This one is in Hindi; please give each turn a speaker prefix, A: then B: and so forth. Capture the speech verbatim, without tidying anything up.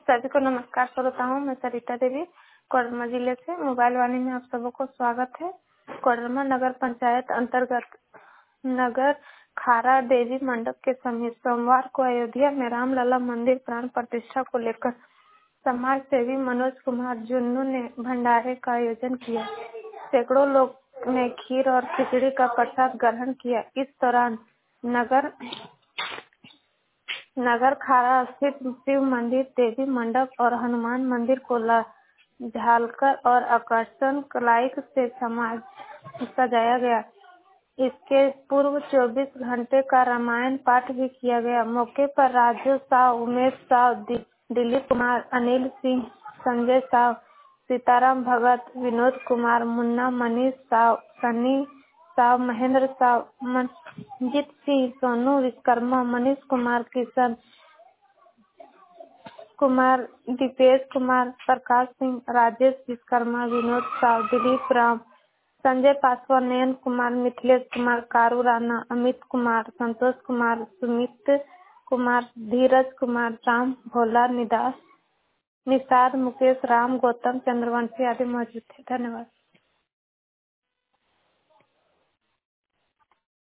A: सभी को नमस्कार श्रोताओं, मैं सरिता देवी कोडरमा जिले से। मोबाइल वाणी में आप सबको स्वागत है। कोडरमा नगर पंचायत अंतर्गत नगर खारा देवी मंडप के समीप सोमवार को अयोध्या में रामलला मंदिर प्राण प्रतिष्ठा को लेकर समाज सेवी मनोज कुमार जुन्नू ने भंडारे का आयोजन किया। सैकड़ों लोग ने खीर और खिचड़ी का प्रसाद ग्रहण किया। इस दौरान नगर नगर खारा स्थित शिव मंदिर, देवी मंडप और हनुमान मंदिर को झालकर और आकर्षण लाइट से समाज सजाया गया। इसके पूर्व चौबीस घंटे का रामायण पाठ भी किया गया। मौके पर राजू साव, उमेश साव, दिलीप कुमार, अनिल सिंह, संजय साव, सीताराम भगत, विनोद कुमार, मुन्ना, मनीष साव, सनी साव, महेंद्र साव, मनजीत सिंह, सोनू विश्वकर्मा, मनीष कुमार, किशन कुमार, दीपेश कुमार, प्रकाश सिंह, राजेश विश्वकर्मा, विनोद साव, दिलीप राम, संजय पासवान, नयन कुमार, मिथिलेश कुमार, कारू राणा, अमित कुमार, संतोष कुमार, सुमित कुमार, धीरज कुमार, राम भोला, निदास निषाद, मुकेश राम, गौतम चंद्रवंशी आदि मौजूद थे। धन्यवाद।